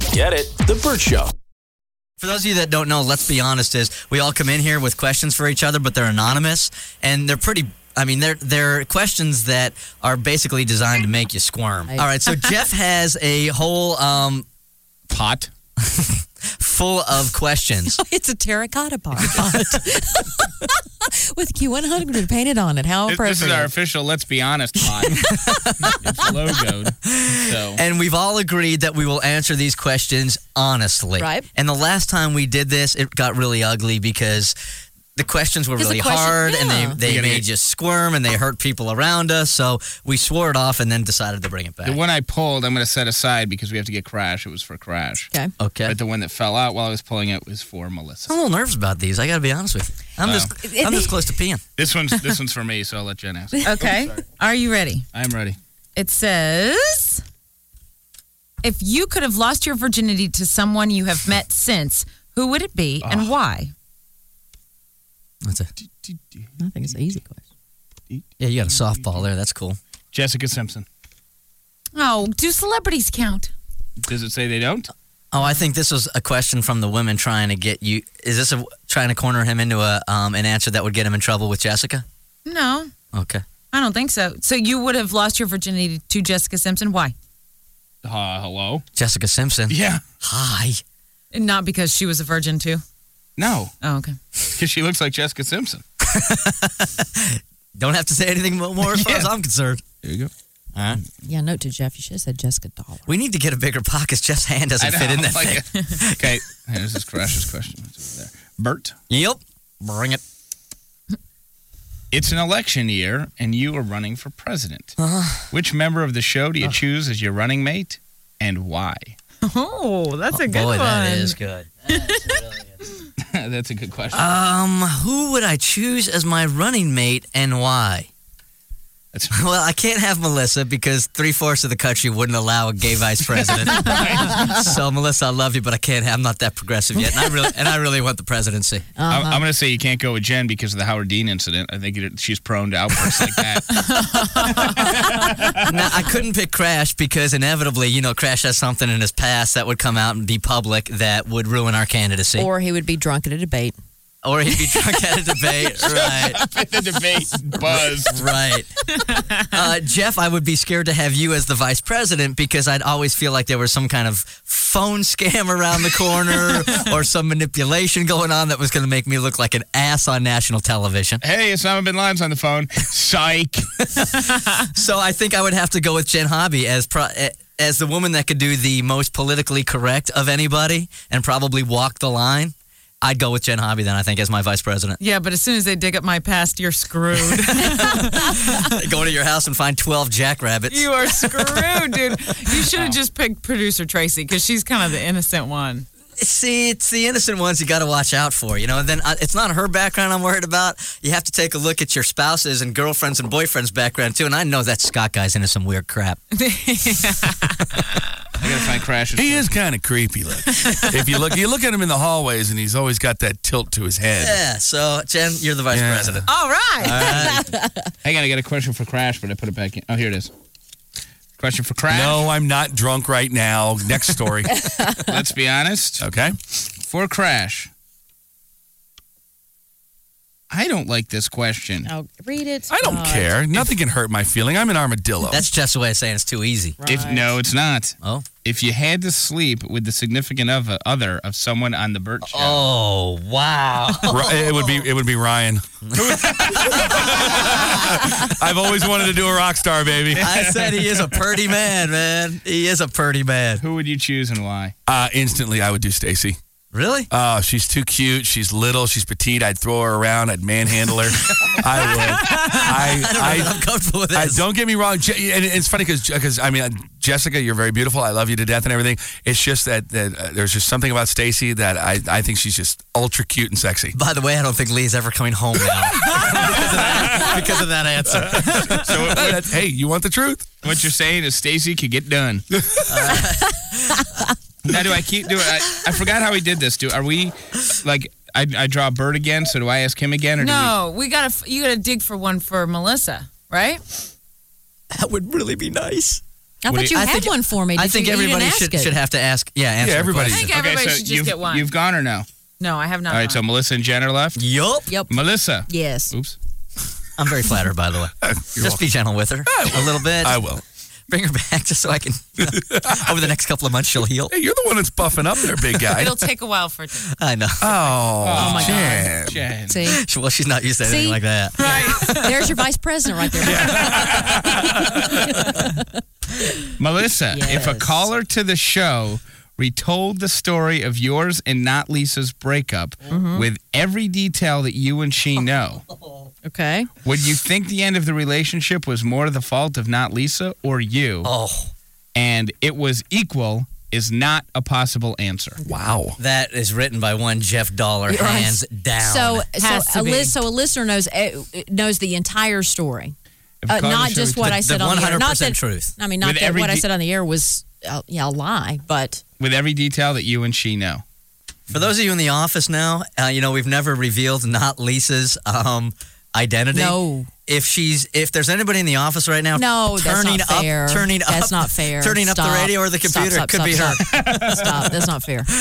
Get it? The Burt Show. For those of you that don't know, Let's Be Honest is we all come in here with questions for each other, but they're anonymous, and they're pretty... I mean, they're questions that are basically designed to make you squirm. All right, so Jeff has a whole pot full of questions. It's a terracotta pot with Q100 painted on it. How appropriate. This is our official Let's Be Honest pot. It's logoed. So. And we've all agreed that we will answer these questions honestly. Right. And the last time we did this, it got really ugly because the questions were really hard and they made you squirm and they hurt people around us. So we swore it off and then decided to bring it back. The one I pulled, I'm going to set aside because we have to get Crash. It was for Crash. Okay. But the one that fell out while I was pulling it was for Melissa. I'm a little nervous about these. I got to be honest with you. I'm this close to peeing. This one's for me, so I'll let Jen ask. Okay. Are you ready? I'm ready. It says, if you could have lost your virginity to someone you have met since, who would it be and why? That's I think it's an easy question. Yeah, you got a softball there. That's cool. Jessica Simpson. Oh, do celebrities count? Does it say they don't? Oh, I think this was a question from the women trying to get you. Is this trying to corner him into an answer that would get him in trouble with Jessica? No. Okay. I don't think so. So you would have lost your virginity to Jessica Simpson. Why? Hello? Jessica Simpson. Yeah. Hi. Not because she was a virgin too? No. Oh, okay. Because she looks like Jessica Simpson. Don't have to say anything more as far as I'm concerned. There you go. All right. Yeah, note to Jeff, you should have said Jessica Dollar. We need to get a bigger pocket. Jeff's hand doesn't fit in that thing. Okay. This is Crash's question. It's over there. Bert. Yep. Bring it. It's an election year, and you are running for president. Which member of the show do you choose as your running mate, and why? Oh, that's a good one. one. That is good. That's a good question. Who would I choose as my running mate, and why? Well, I can't have Melissa because 3/4 of the country wouldn't allow a gay vice president. So, Melissa, I love you, but I'm not that progressive yet, and I really want the presidency. I'm going to say you can't go with Jen because of the Howard Dean incident. I think she's prone to outbursts like that. Now, I couldn't pick Crash because inevitably, Crash has something in his past that would come out and be public that would ruin our candidacy. Or he would be drunk at a debate. Or he'd be drunk at a debate, right? The debate buzzed. Right. Jeff, I would be scared to have you as the vice president because I'd always feel like there was some kind of phone scam around the corner or some manipulation going on that was going to make me look like an ass on national television. Hey, Osama bin Laden's on the phone. Psych. So I think I would have to go with Jen Hobby as the woman that could do the most politically correct of anybody and probably walk the line. I'd go with Jen Hobby then, I think, as my vice president. Yeah, but as soon as they dig up my past, you're screwed. Go to your house and find 12 jackrabbits. You are screwed, dude. You should have just picked producer Tracy because she's kind of the innocent one. See, it's the innocent ones you got to watch out for, And then it's not her background I'm worried about. You have to take a look at your spouse's and girlfriends and boyfriends' background, too. And I know that Scott guy's into some weird crap. I gotta find Crash. He is kind of creepy looking. If you look at him in the hallways, and he's always got that tilt to his head. Yeah. So, Jen, you're the vice president. All right. Hang on, I got a question for Crash, but I put it back in. Oh, here it is. Question for Crash. No, I'm not drunk right now. Next story. Let's be honest. Okay. For Crash. I don't like this question. Oh, read it. I don't care. Nothing can hurt my feeling. I'm an armadillo. That's just a way of saying it's too easy. Right. No, it's not. Oh. If you had to sleep with the significant other of someone on the Burt Show. Oh, wow. It would be Ryan. I've always wanted to do a rock star, baby. I said he is a purty man. He is a purty man. Who would you choose and why? Instantly, I would do Stacy. Really? Oh, she's too cute. She's little. She's petite. I'd throw her around. I'd manhandle her. I would. I don't know if I'm comfortable with this. Don't get me wrong. And it's funny because I mean, Jessica, you're very beautiful. I love you to death and everything. It's just that there's just something about Stacy that I think she's just ultra cute and sexy. By the way, I don't think Lee's ever coming home now because of that answer. So hey, you want the truth? What you're saying is Stacy could get done. Now, do I keep doing? I forgot how we did this. Are we like? I draw a bird again. So do I ask him again? Or no, you gotta dig for one for Melissa, right? That would really be nice. I thought you had one for me. I think everybody should have to ask. Yeah, answer everybody. I think Okay, everybody so should just get one. You've gone or no? No, I have not. All right, so Melissa and Jen are left. Yup. Yep. Melissa. Yes. Oops. I'm very flattered, by the way. Just be gentle with her a little bit. I will. Bring her back just so I can. Over the next couple of months, she'll heal. Hey, you're the one that's buffing up there, big guy. It'll take a while for it to. I know. Oh my Jen. God. Jen. See? Well, she's not used to anything See? like that. Right. There's your vice president right there. Melissa, if a Yes. caller to the show retold the story of yours and not Lisa's breakup with every detail that you and she know, Okay. would you think the end of the relationship was more the fault of not Lisa or you? Oh, And it was equal is not a possible answer. Wow. that is written by one Jeff Dollar, Right. hands down. Has to be. So a listener knows the entire story. If a caller Not to just the- what I the said on the air. 100% Not that, truth. I mean, not With that every what I de- said on the air was a lie, but with every detail that you and she know. For those of you in the office now, we've never revealed not Lisa's identity. no. If there's anybody in the office right now, No, that's turning not up, fair. turning That's up, not fair. turning up the Stop. radio or the computer, Stop, it could be her. Stop. That's not fair.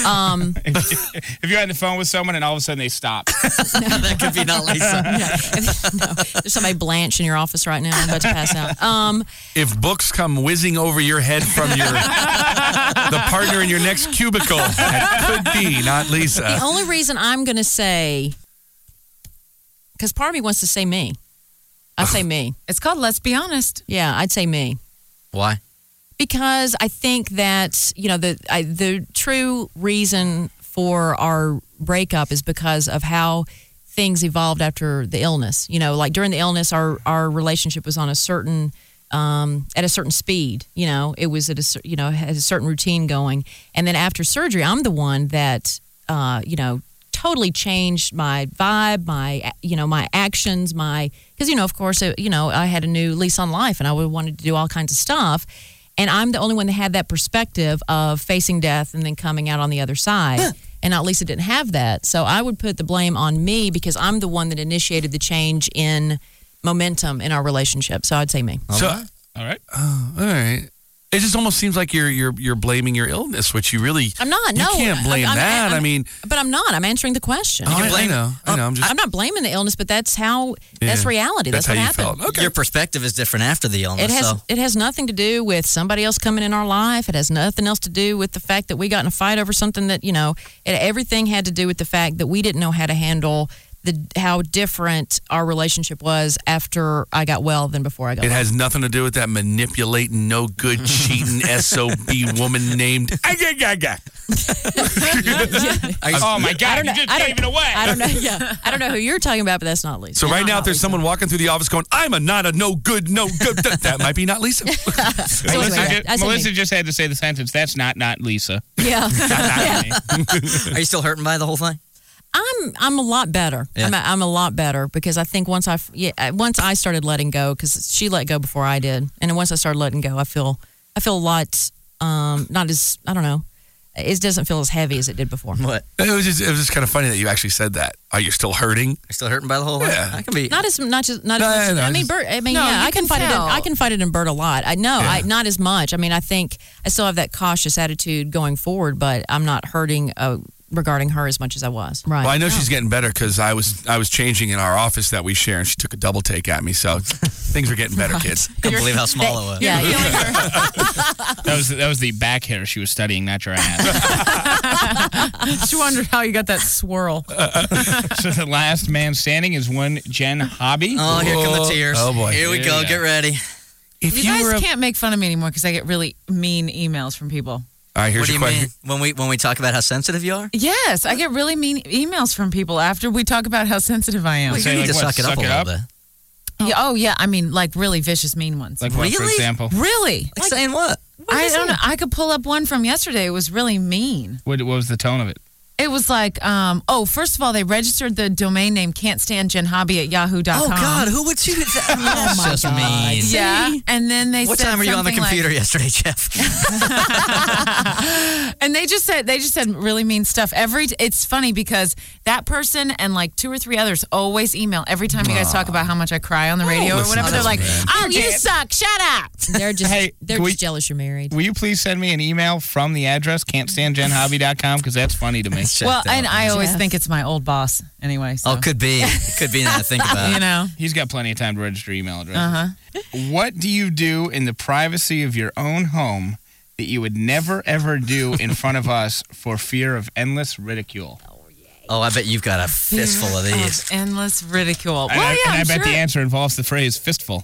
If you're on the phone with someone and all of a sudden they stop. That could be not Lisa. No, there's somebody Blanche in your office right now. I'm about to pass out. If books come whizzing over your head from the partner in your next cubicle, that could be not The Lisa. only reason I'm going to say, because part of me wants to say me. I say me. It's called Let's Be Honest. Yeah, I'd say me. Why? Because I think that the true reason for our breakup is because of how things evolved after the illness. Like during the illness, our relationship was on a certain at a certain speed. It was at had a certain routine going, and then after surgery, I'm the one that totally changed my vibe, my actions, because of course I had a new lease on life and I wanted to do all kinds of stuff, and I'm the only one that had that perspective of facing death and then coming out on the other side. And not Lisa didn't have that, so I would put the blame on me because I'm the one that initiated the change in momentum in our relationship. So I'd say me. So, All right. all right. It just almost seems like you're blaming your illness, which you really I'm not. You No, can't blame that. but I'm not. I'm answering the question. I know. I'm not blaming the illness, but that's that's reality. That's how what you happened. felt. Okay. Your perspective is different after the illness. It has nothing to do with somebody else coming in our life. It has nothing else to do with the fact that we got in a fight over something that everything had to do with the fact that we didn't know how to handle how different our relationship was after I got well than before I got It well. has nothing to do with that manipulating, no good, cheating SOB woman named. Oh my God! You just gave it away. I don't know. Yeah, I don't know who you're talking about, but that's not Lisa. So right now, Not if there's Lisa. someone walking through the office going, "I'm not a no good," that might be not Lisa. So anyway, I said Melissa me. just had to say the sentence. That's not Lisa. Yeah. Not me. Are you still hurting by the whole thing? I'm a lot better. Yeah. I'm a lot better because I think once I started letting go, because she let go before I did, and then once I started letting go, I feel a lot not as, I don't know, it doesn't feel as heavy as it did before. What? It was just kind of funny that you actually said that. Are you still hurting? You're still hurting by the whole thing? Yeah. I can be. Not as much. No, I mean, just- Bert. I mean, No, yeah, you I can can fight it. tell. I can fight it in Bert a lot. I know. Yeah. Not as much. I mean, I think I still have that cautious attitude going forward, but I'm not hurting regarding her as much as I was. Right. Well, I know she's getting better because I was changing in our office that we share, and she took a double take at me. So things are getting better, kids. Couldn't believe how small it was. Yeah. That was the back hair she was studying, not your ass. She wondered how you got that swirl. So the last man standing is one Jen Hobby. Oh, here come the tears. Oh, boy. Here we Here go. we go. Get ready. If You were guys a- can't make fun of me anymore because I get really mean emails from people. All right, here's What do your you question. mean when we talk about how sensitive you are? Yes, I get really mean emails from people after we talk about how sensitive I am. Well, Say you need like to what, suck it up suck a it little up? bit. Yeah, I mean, like really vicious, mean ones. Like what, for Really? example? Really? Like saying what? I don't know. I could pull up one from yesterday. It was really mean. What was the tone of it? It was like, first of all, they registered the domain name can'tstandjenhobby@yahoo.com. Oh, God, who would do that? That's my just God. mean. Yeah, and then they What said time were you on the something like- computer yesterday, Jeff? And they just said really mean stuff. It's funny because that person and like 2 or 3 others always email every time you guys talk about how much I cry on the radio or listen, whatever. They're like, man. "Oh, you suck! Shut up!" They're just Hey, they're can we- just jealous you're married. Will you please send me an email from the address can'tstandjenhobby.com because that's funny to me. Well, and I always Jeff. think it's my old boss anyway. So. Oh, could be. It could be now to think about. You know. He's got plenty of time to register email addresses. What do you do in the privacy of your own home that you would never ever do in front of us for fear of endless ridicule? Oh, I bet you've got a fistful of these. Endless ridicule. And Well, I I'm bet sure. the answer involves the phrase fistful.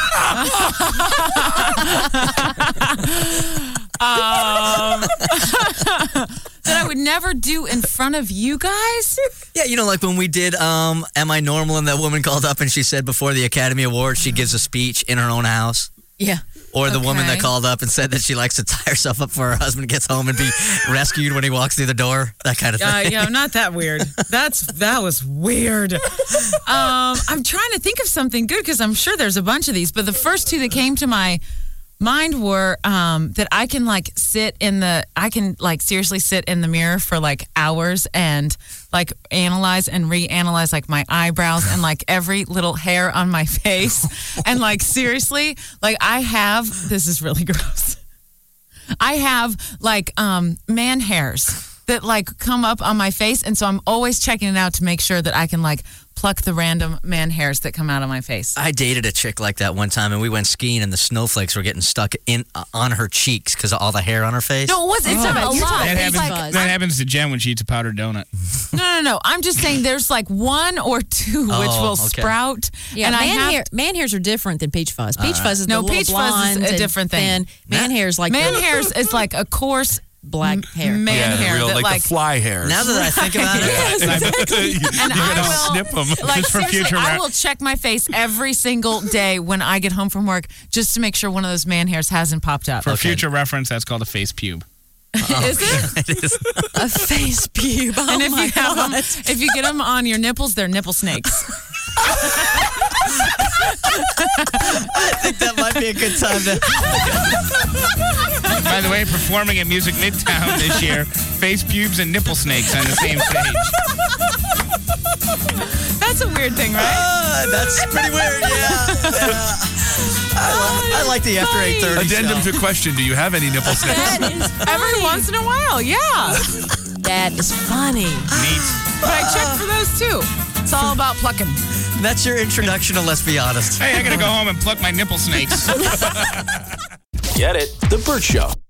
That I would never do in front of you guys. Yeah, you know, like when we did Am I Normal, and that woman called up and she said before the Academy Awards she gives a speech in her own house. Yeah. Or the woman that Okay. called up and said that she likes to tie herself up for her husband gets home and be rescued when he walks through the door. That kind of thing. Yeah, not that weird. That was weird. I'm trying to think of something good because I'm sure there's a bunch of these, but the first 2 that came to my mind were that I can seriously sit in the mirror for like hours and like analyze and reanalyze like my eyebrows and like every little hair on my face. And like seriously, like this is really gross. I have like man hairs that like come up on my face, and so I'm always checking it out to make sure that I can like pluck the random man hairs that come out of my face. I dated a chick like that one time, and we went skiing, and the snowflakes were getting stuck on her cheeks because of all the hair on her face. No, it's not a lot. That It's happens, like, that happens to Jen when she eats a powdered donut. no. I'm just saying there's like 1 or 2 which will okay. sprout. Yeah, and man hairs are different than peach fuzz. Peach fuzz is No, the little peach fuzz is a blonde and different thing. thin. Man hairs like man the hairs is like a coarse black hair. man hair real, that like the fly hairs. Now that I think about it, and you I can will snip them. Like Just for seriously, future I rep- will check my face every single day when I get home from work just to make sure one of those man hairs hasn't popped up. For future reference, that's called a face pube. Is it? it is. A face pube. Oh And if my you have them, God. if you get them on your nipples, they're nipple snakes. I think that might be a good time to. By the way, performing at Music Midtown this year, face pubes and nipple snakes on the same stage. That's a weird thing, right? That's pretty weird, yeah. I like the after 8:30 Addendum show. to question: do you have any nipple snakes? That is Every once in a while, yeah. that is funny. Neat. But I checked for those too. It's all about plucking. That's your introduction to Let's Be Honest. Hey, I gotta go home and pluck my nipple snakes. Get it? The Burt Show.